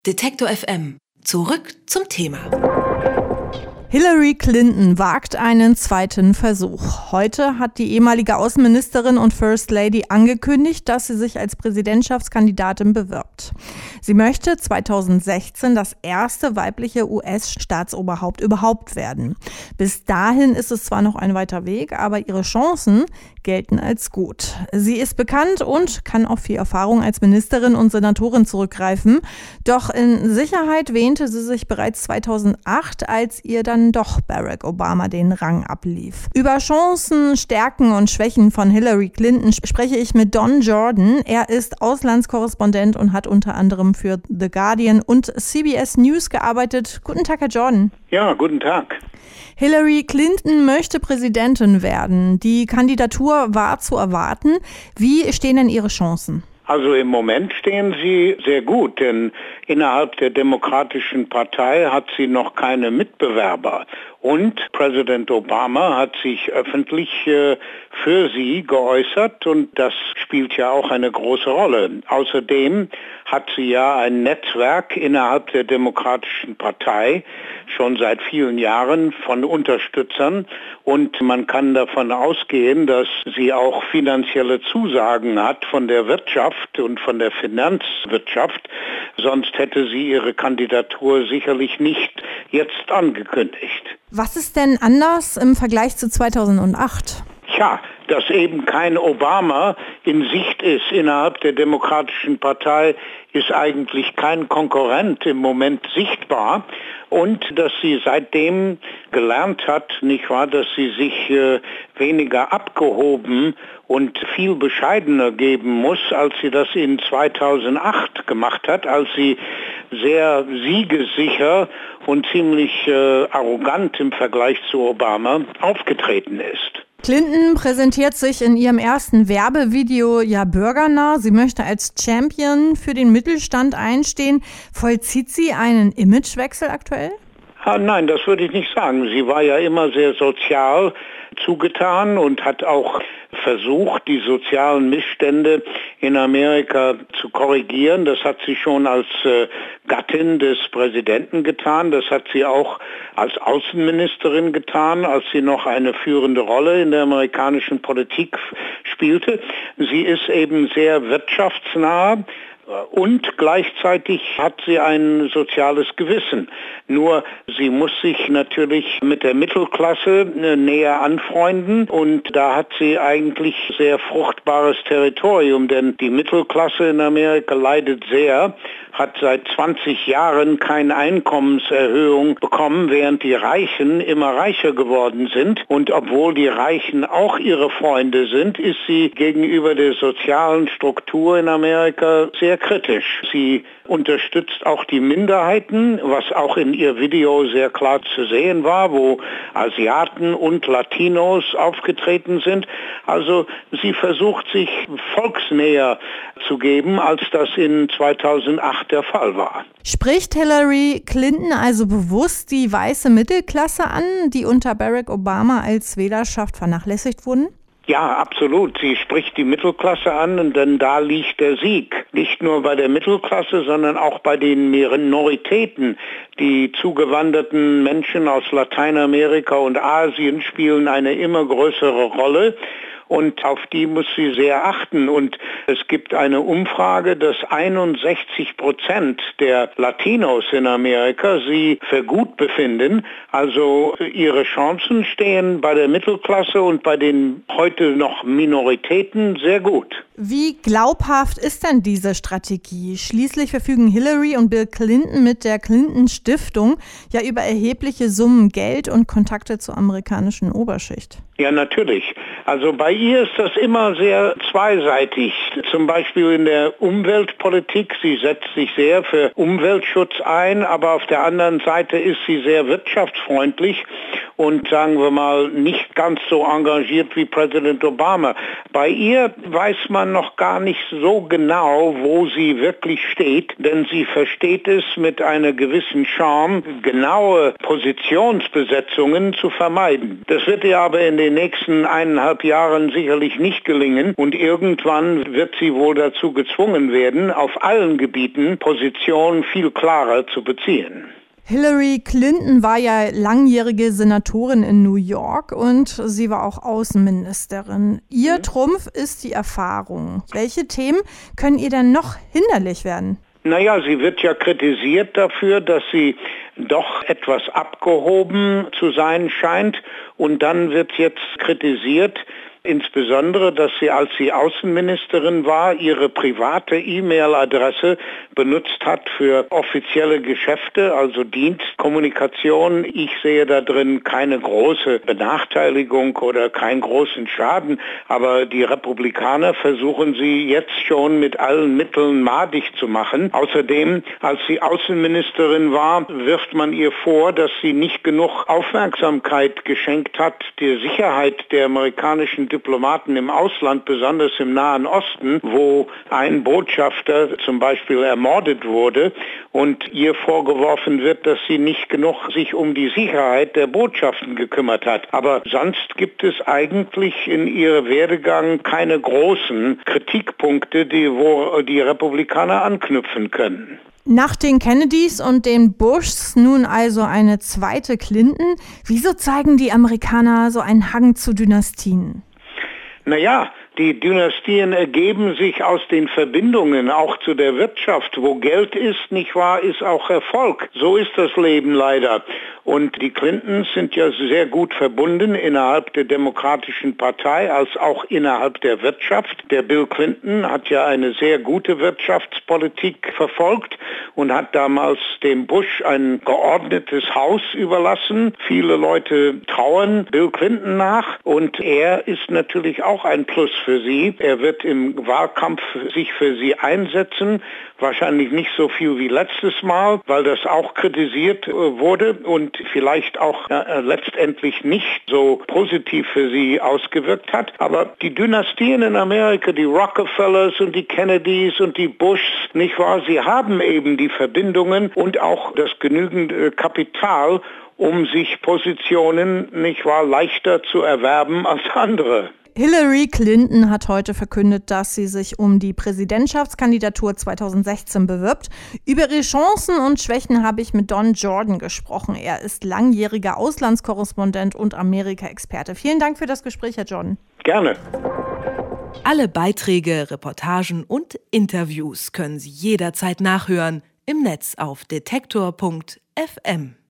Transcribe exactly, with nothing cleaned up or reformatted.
Detektor F M. Zurück zum Thema. Hillary Clinton wagt einen zweiten Versuch. Heute hat die ehemalige Außenministerin und First Lady angekündigt, dass sie sich als Präsidentschaftskandidatin bewirbt. Sie möchte zweitausendsechzehn das erste weibliche U S-Staatsoberhaupt überhaupt werden. Bis dahin ist es zwar noch ein weiter Weg, aber ihre Chancen gelten als gut. Sie ist bekannt und kann auf viel Erfahrung als Ministerin und Senatorin zurückgreifen. Doch in Sicherheit wähnte sie sich bereits zweitausendacht, als ihr dann doch Barack Obama den Rang ablief. Über Chancen, Stärken und Schwächen von Hillary Clinton spreche ich mit Don Jordan. Er ist Auslandskorrespondent und hat unter anderem für The Guardian und C B S News gearbeitet. Guten Tag, Herr Jordan. Ja, guten Tag. Hillary Clinton möchte Präsidentin werden. Die Kandidatur war zu erwarten. Wie stehen denn Ihre Chancen? Also im Moment stehen sie sehr gut, denn innerhalb der Demokratischen Partei hat sie noch keine Mitbewerber. Und Präsident Obama hat sich öffentlich äh, für sie geäußert und das spielt ja auch eine große Rolle. Außerdem hat sie ja ein Netzwerk innerhalb der Demokratischen Partei schon seit vielen Jahren von Unterstützern und man kann davon ausgehen, dass sie auch finanzielle Zusagen hat von der Wirtschaft und von der Finanzwirtschaft. Sonst hätte sie ihre Kandidatur sicherlich nicht jetzt angekündigt. Was ist denn anders im Vergleich zu zweitausendacht? Tja, dass eben kein Obama in Sicht ist innerhalb der Demokratischen Partei, ist eigentlich kein Konkurrent im Moment sichtbar. Und dass sie seitdem gelernt hat, nicht wahr, dass sie sich äh, weniger abgehoben und viel bescheidener geben muss, als sie das in zweitausendacht gemacht hat, als sie sehr siegessicher und ziemlich äh, arrogant im Vergleich zu Obama aufgetreten ist. Clinton präsentiert sich in ihrem ersten Werbevideo ja bürgernah. Sie möchte als Champion für den Mittelstand einstehen. Vollzieht sie einen Imagewechsel aktuell? Ah, nein, das würde ich nicht sagen. Sie war ja immer sehr sozial zugetan und hat auch versucht, die sozialen Missstände in Amerika zu korrigieren. Das hat sie schon als äh, Gattin des Präsidenten getan. Das hat sie auch als Außenministerin getan, als sie noch eine führende Rolle in der amerikanischen Politik spielte. Sie ist eben sehr wirtschaftsnah. Und gleichzeitig hat sie ein soziales Gewissen. Nur sie muss sich natürlich mit der Mittelklasse näher anfreunden und da hat sie eigentlich sehr fruchtbares Territorium, denn die Mittelklasse in Amerika leidet sehr, hat seit zwanzig Jahren keine Einkommenserhöhung bekommen, während die Reichen immer reicher geworden sind. Und obwohl die Reichen auch ihre Freunde sind, ist sie gegenüber der sozialen Struktur in Amerika sehr kritisch. Sie unterstützt auch die Minderheiten, was auch in ihr Video sehr klar zu sehen war, wo Asiaten und Latinos aufgetreten sind. Also sie versucht sich volksnäher zu geben, als das in zweitausendacht der Fall war. Spricht Hillary Clinton also bewusst die weiße Mittelklasse an, die unter Barack Obama als Wählerschaft vernachlässigt wurden? Ja, absolut. Sie spricht die Mittelklasse an, denn da liegt der Sieg. Nicht nur bei der Mittelklasse, sondern auch bei den Minoritäten. Die zugewanderten Menschen aus Lateinamerika und Asien spielen eine immer größere Rolle. Und auf die muss sie sehr achten. Und es gibt eine Umfrage, dass einundsechzig Prozent der Latinos in Amerika sie für gut befinden. Also ihre Chancen stehen bei der Mittelklasse und bei den heute noch Minoritäten sehr gut. Wie glaubhaft ist denn diese Strategie? Schließlich verfügen Hillary und Bill Clinton mit der Clinton Stiftung ja über erhebliche Summen Geld und Kontakte zur amerikanischen Oberschicht. Ja, natürlich. Also bei ihr ist das immer sehr zweiseitig. Zum Beispiel in der Umweltpolitik. Sie setzt sich sehr für Umweltschutz ein, aber auf der anderen Seite ist sie sehr wirtschaftsfreundlich und sagen wir mal nicht ganz so engagiert wie Präsident Obama. Bei ihr weiß man noch gar nicht so genau, wo sie wirklich steht, denn sie versteht es mit einer gewissen Charme, genaue Positionsbesetzungen zu vermeiden. Das wird ihr aber in den nächsten eineinhalb Jahren dann sicherlich nicht gelingen und irgendwann wird sie wohl dazu gezwungen werden, auf allen Gebieten Positionen viel klarer zu beziehen. Hillary Clinton war ja langjährige Senatorin in New York und sie war auch Außenministerin. Ihr mhm. Trumpf ist die Erfahrung. Welche Themen können ihr denn noch hinderlich werden? Naja, sie wird ja kritisiert dafür, dass sie doch etwas abgehoben zu sein scheint. Und dann wird jetzt kritisiert, insbesondere, dass sie, als sie Außenministerin war, ihre private E-Mail-Adresse benutzt hat für offizielle Geschäfte, also Dienstkommunikation. Ich sehe da drin keine große Benachteiligung oder keinen großen Schaden, aber die Republikaner versuchen sie jetzt schon mit allen Mitteln madig zu machen. Außerdem, als sie Außenministerin war, wirft man ihr vor, dass sie nicht genug Aufmerksamkeit geschenkt hat der Sicherheit der amerikanischen Diplomaten im Ausland, besonders im Nahen Osten, wo ein Botschafter zum Beispiel ermordet wurde und ihr vorgeworfen wird, dass sie nicht genug sich um die Sicherheit der Botschaften gekümmert hat. Aber sonst gibt es eigentlich in ihrem Werdegang keine großen Kritikpunkte, die, wo die Republikaner anknüpfen können. Nach den Kennedys und den Bushs nun also eine zweite Clinton. Wieso zeigen die Amerikaner so einen Hang zu Dynastien? Naja, die Dynastien ergeben sich aus den Verbindungen, auch zu der Wirtschaft. Wo Geld ist, nicht wahr, ist auch Erfolg. So ist das Leben leider. Und die Clintons sind ja sehr gut verbunden innerhalb der Demokratischen Partei als auch innerhalb der Wirtschaft. Der Bill Clinton hat ja eine sehr gute Wirtschaftspolitik verfolgt und hat damals dem Bush ein geordnetes Haus überlassen. Viele Leute trauern Bill Clinton nach und er ist natürlich auch ein Plus für sie. Er wird im Wahlkampf sich für sie einsetzen. Wahrscheinlich nicht so viel wie letztes Mal, weil das auch kritisiert äh, wurde und vielleicht auch äh, letztendlich nicht so positiv für sie ausgewirkt hat. Aber die Dynastien in Amerika, die Rockefellers und die Kennedys und die Bushs, nicht wahr, sie haben eben die Verbindungen und auch das genügend äh, Kapital, um sich Positionen, nicht wahr, leichter zu erwerben als andere. Hillary Clinton hat heute verkündet, dass sie sich um die Präsidentschaftskandidatur zweitausendsechzehn bewirbt. Über ihre Chancen und Schwächen habe ich mit Don Jordan gesprochen. Er ist langjähriger Auslandskorrespondent und Amerika-Experte. Vielen Dank für das Gespräch, Herr Jordan. Gerne. Alle Beiträge, Reportagen und Interviews können Sie jederzeit nachhören im Netz auf detektor punkt f m.